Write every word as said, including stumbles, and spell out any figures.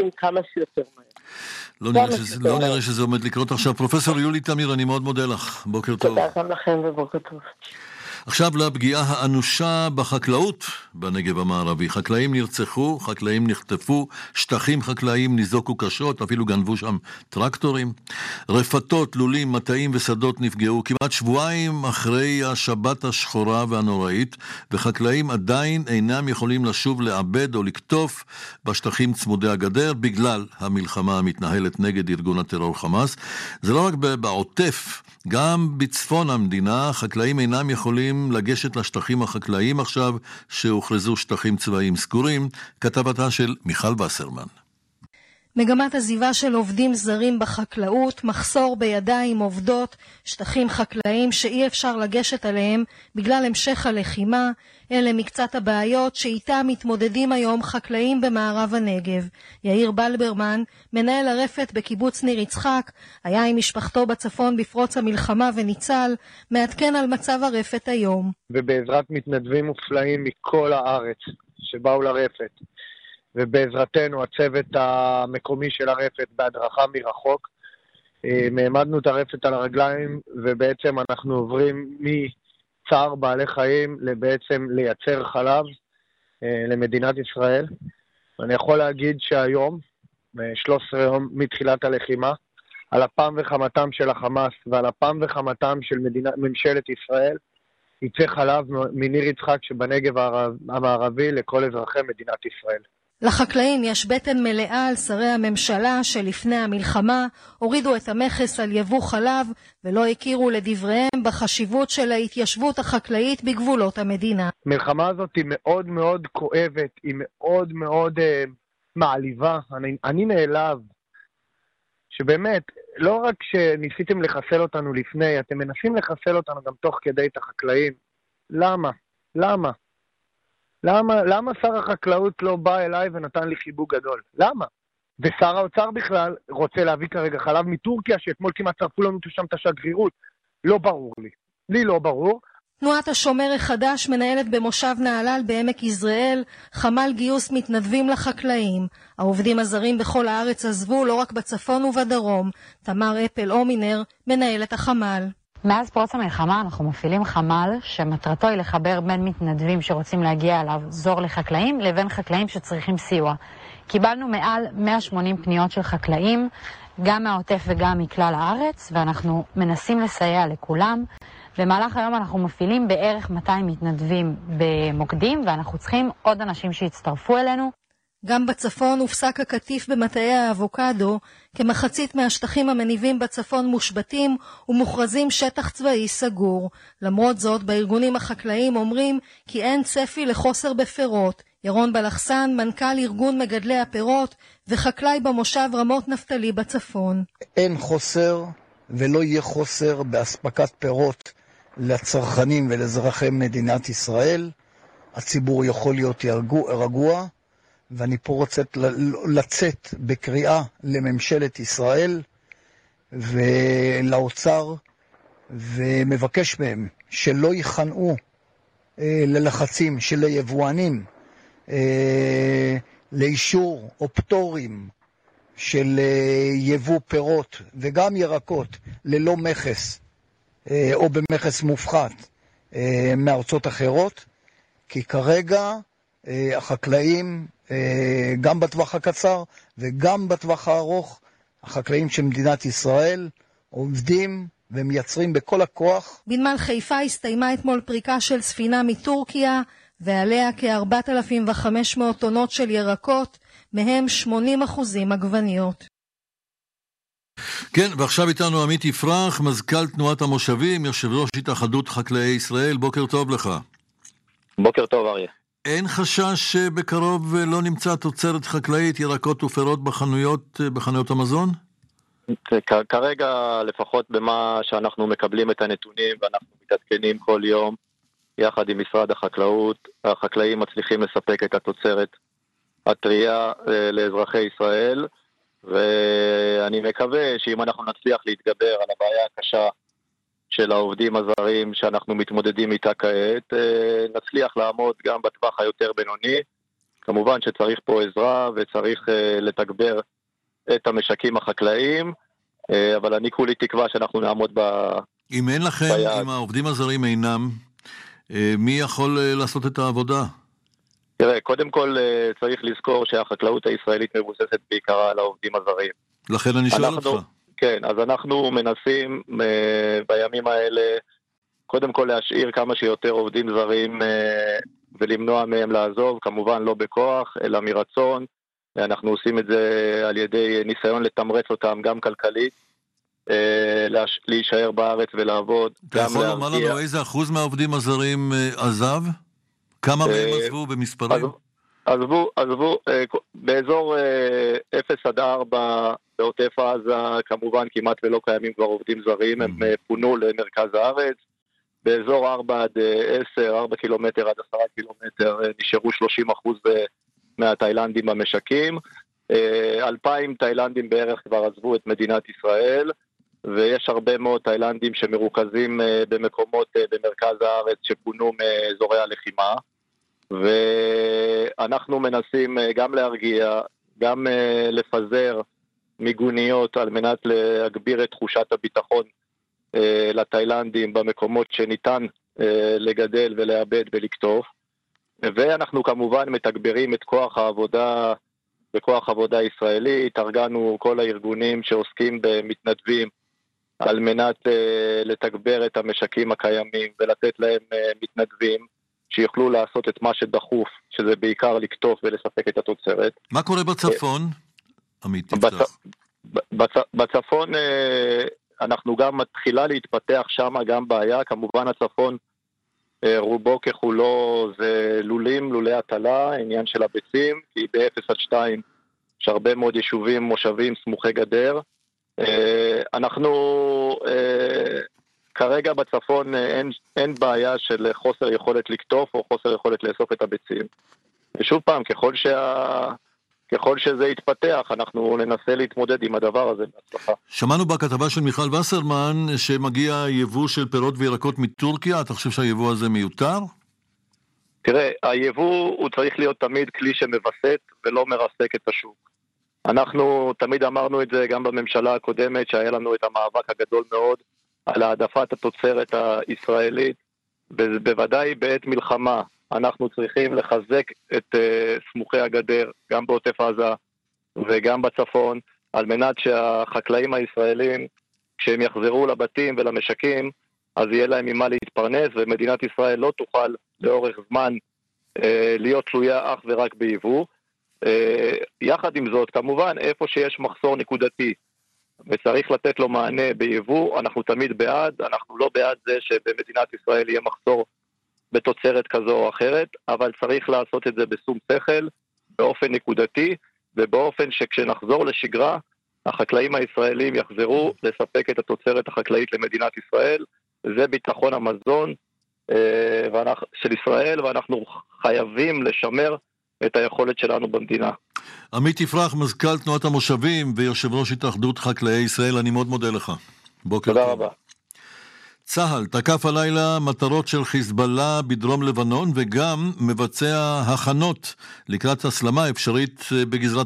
החקלאים כמה שיותר מהר. לא נראה, שזה, לא נראה שזה עומד לקרות עכשיו. פרופסור יולי תמיר, אני מאוד מודה לך. בוקר טוב. תודה גם לכם ובוקר טוב. עכשיו לפגיעה האנושה בחקלאות בנגב המערבי. חקלאים נרצחו, חקלאים נחטפו, שטחים חקלאיים ניזוקו קשות, אפילו גנבו שם טרקטורים. רפתות, לולים, מטעים ושדות נפגעו כמעט שבועיים אחרי השבת השחורה והנוראית, וחקלאים עדיין אינם יכולים לשוב לעבד או לקטוף בשטחים צמודי הגדר בגלל המלחמה המתנהלת נגד ארגון הטרור חמאס. זה לא רק בעוטף, גם בצפון המדינה חקלאים אינם יכולים לגשת לשטחים החקלאיים עכשיו שהוכרזו שטחים צבאיים סגורים. כתבתה של מיכל וסרמן. מגמת עזיבה של עובדים זרים בחקלאות, מחסור בידיים עובדות, שטחים חקלאיים שאי אפשר לגשת עליהם בגלל המשך הלחימה, אלה מקצת הבעיות שאיתה מתמודדים היום חקלאים במערב הנגב. יאיר בלברמן, מנהל הרפת בקיבוץ ניר יצחק, היה עם משפחתו בצפון בפרוץ המלחמה וניצל, מעדכן על מצב הרפת היום. ובעזרת מתנדבים מופלאים מכל הארץ שבאו לרפת, ובעזרתנו הצוות המקומי של הרפת בהדרכה מרחוק, העמדנו את הרפת על הרגליים, ובעצם אנחנו עוברים מצער בעלי חיים לבעצם לייצר חלב למדינת ישראל. אני יכול להגיד שהיום, שלושה עשר יום מתחילת הלחימה, על אפם וחמתם של החמאס ועל אפם וחמתם של מדינה, ממשלת ישראל, יצא חלב מניר יצחק שבנגב המערבי לכל אזרחי מדינת ישראל. לחקלאים יש בטן מלאה על שרי הממשלה שלפני המלחמה הורידו את המכס על יבוא חלב ולא הכירו לדבריהם בחשיבות של ההתיישבות החקלאית בגבולות המדינה. המלחמה הזאת היא מאוד מאוד כואבת, היא מאוד מאוד uh, מעליבה. אני, אני נעלב שבאמת לא רק שניסיתם לחסל אותנו לפני, אתם מנסים לחסל אותנו גם תוך כדי את החקלאים. למה? למה? למה, למה שר החקלאות לא בא אליי ונתן לי חיבוק גדול? למה? ושר האוצר בכלל רוצה להביא כרגע חלב מטורקיה, שאתמול כמעט צרפו לנו שם את השגרירות. לא ברור לי. לי לא ברור. תנועת השומר החדש מנהלת במושב נהלל בעמק יזרעאל חמ"ל גיוס מתנדבים לחקלאים. העובדים הזרים בכל הארץ עזבו, לא רק בצפון ובדרום. תמר אפל אומינר מנהלת החמ"ל. מאז פרוץ המלחמה אנחנו מפעילים חמ"ל שמטרתו היא לחבר בין מתנדבים שרוצים להגיע אליו זור לחקלאים לבין חקלאים שצריכים סיוע. קיבלנו מעל מאה ושמונים פניות של חקלאים, גם מהעוטף וגם מכלל הארץ, ואנחנו מנסים לסייע לכולם. במהלך היום אנחנו מפעילים בערך מאתיים מתנדבים במוקדים, ואנחנו צריכים עוד אנשים שיצטרפו אלינו. גם בצפון הופסק הקטיף במטעי האבוקדו, כמחצית מהשטחים המניבים בצפון מושבתים ומוכרזים שטח צבאי סגור. למרות זאת, בארגונים החקלאיים אומרים כי אין צפי לחוסר בפירות. ירון בלחסן, מנכ"ל ארגון מגדלי הפירות וחקלאי במושב רמות נפתלי בצפון. אין חוסר ולא יהיה חוסר באספקת פירות לצרכנים ולאזרחי מדינת ישראל. הציבור יכול להיות רגוע, רגוע. ואני פה רוצה לצאת בקריאה לממשלת ישראל ולאוצר, ומבקש מהם שלא יכנעו אה, ללחצים של היבואנים אה, לאישור או פטורים של אה, יבוא פירות וגם ירקות ללא מכס אה, או במכס מופחת אה, מארצות אחרות, כי כרגע אה, החקלאים גם בטווח הקצר וגם בטווח הארוך, החקלאים של מדינת ישראל עובדים ומייצרים בכל הכוח. בנמל חיפה הסתיימה אתמול פריקה של ספינה מטורקיה, ועליה כ-ארבעת אלפים וחמש מאות טונות של ירקות, מהם שמונים אחוזים עגבניות. כן, ועכשיו איתנו עמית יפרח, מזכ"ל תנועת המושבים, יושב ראש התאחדות חקלאי ישראל. בוקר טוב לך. בוקר טוב אריה. אין חשש שבקרוב לא נמצא תוצרת חקלאית, ירקות ופירות בחנויות, בחנויות המזון? כרגע, לפחות במה שאנחנו מקבלים את הנתונים, ואנחנו מתעדכנים כל יום, יחד עם משרד החקלאות, החקלאים מצליחים לספק את התוצרת הטרייה לאזרחי ישראל, ואני מקווה שאם אנחנו נצליח להתגבר על הבעיה הקשה של העובדים הזרים שאנחנו מתמודדים איתה כעת, נצליח לעמוד גם בטווח היותר בינוני, כמובן שצריך פה עזרה וצריך uh, לתגבר את המשקים החקלאיים, uh, אבל אני כולי תקווה שאנחנו נעמוד ב... אם אין לכם, ביד. אם העובדים הזרים אינם, uh, מי יכול uh, לעשות את העבודה? תראה, קודם כל uh, צריך לזכור שהחקלאות הישראלית מבוססת בעיקרה על העובדים הזרים. לכן אני שואל אנחנו, אותך. כן, אז אנחנו מנסים uh, בימים האלה, קודם כל להשאיר כמה שיותר עובדים זרים uh, ולמנוע מהם לעזוב, כמובן לא בכוח, אלא מרצון. אנחנו עושים את זה על ידי ניסיון לתמרץ אותם גם כלכלית, uh, להש... להישאר בארץ ולעבוד. אתה יכול לומר לנו איזה אחוז מהעובדים הזרים uh, עזב? כמה uh, מהם עזבו במספרים? עזבו, עזבו, uh, באזור uh, אפס עד ארבע בעוטף עזה, כמובן כמעט ולא קיימים כבר עובדים זרים, הם פונו למרכז הארץ. באזור ארבע עד עשר, ארבע קילומטר עד עשרה קילומטר, נשארו שלושים אחוז מהתאילנדים במשקים. אלפיים תאילנדים בערך כבר עזבו את מדינת ישראל, ויש הרבה מאוד תאילנדים שמרוכזים במקומות במרכז הארץ שפונו מאזורי הלחימה. ואנחנו מנסים גם להרגיע, גם לפזר מיגוניות על מנת להגביר את תחושת הביטחון אה, לתאילנדים במקומות שניתן אה, לגדל ולאבד ולקטוף. ואנחנו כמובן מתגברים את כוח העבודה בכוח עבודה ישראלי. התארגנו כל הארגונים שעוסקים במתנדבים על מנת אה, לתגבר את המשקים הקיימים ולתת להם אה, מתנדבים שיוכלו לעשות את מה שדחוף, שזה בעיקר לקטוף ולספק את התוצרת. מה קורה בצפון? עמית, תפתח. בצפון אנחנו גם מתחילה להתפתח שם גם בעיה, כמובן הצפון רובו ככולו זה לולים, לולי הטלה, עניין של הביצים, כי ב-אפס עד שתיים יש הרבה מאוד יישובים, מושבים, סמוכי גדר. אנחנו כרגע בצפון אין, אין בעיה של חוסר יכולת לקטוף או חוסר יכולת לאסוף את הביצים. ושוב פעם, ככל שה... ככל שזה יתפתח, אנחנו ננסה להתמודד עם הדבר הזה בהצלחה. שמענו בכתבה של מיכל וסרמן שמגיע יבוא של פירות וירקות מטורקיה. אתה חושב שהיבוא הזה מיותר? תראה, היבוא הוא צריך להיות תמיד כלי שמבסט ולא מרסק את השוק. אנחנו תמיד אמרנו את זה גם בממשלה הקודמת, שהיה לנו את המאבק הגדול מאוד על העדפת התוצרת הישראלית, בוודאי בעת מלחמה. אנחנו צריכים לחזק את uh, סמוכי הגדר, גם בעוטף עזה וגם בצפון, על מנת שהחקלאים הישראלים, כשהם יחזרו לבתים ולמשקים, אז יהיה להם ממה להתפרנס, ומדינת ישראל לא תוכל לאורך זמן uh, להיות תלויה אך ורק ביבוא. Uh, יחד עם זאת, כמובן, איפה שיש מחסור נקודתי, וצריך לתת לו מענה ביבוא, אנחנו תמיד בעד, אנחנו לא בעד זה שבמדינת ישראל יהיה מחסור בתוצרת כזו או אחרת, אבל צריך לעשות את זה בשום שכל, באופן נקודתי, ובאופן שכשנחזור לשגרה, החקלאים הישראלים יחזרו לספק את התוצרת החקלאית למדינת ישראל. זה ביטחון המזון של ישראל, ואנחנו חייבים לשמר את היכולת שלנו במדינה. עמית יפרח, מזכ"ל תנועת המושבים ויושב ראש התאחדות חקלאי ישראל, אני מאוד מודה לך. בוקר טוב. תודה רבה. צהל תקף הלילה מטרות של חיזבאללה בדרום לבנון וגם מבצע הכנות לקראת הסלמה אפשרית בגזרת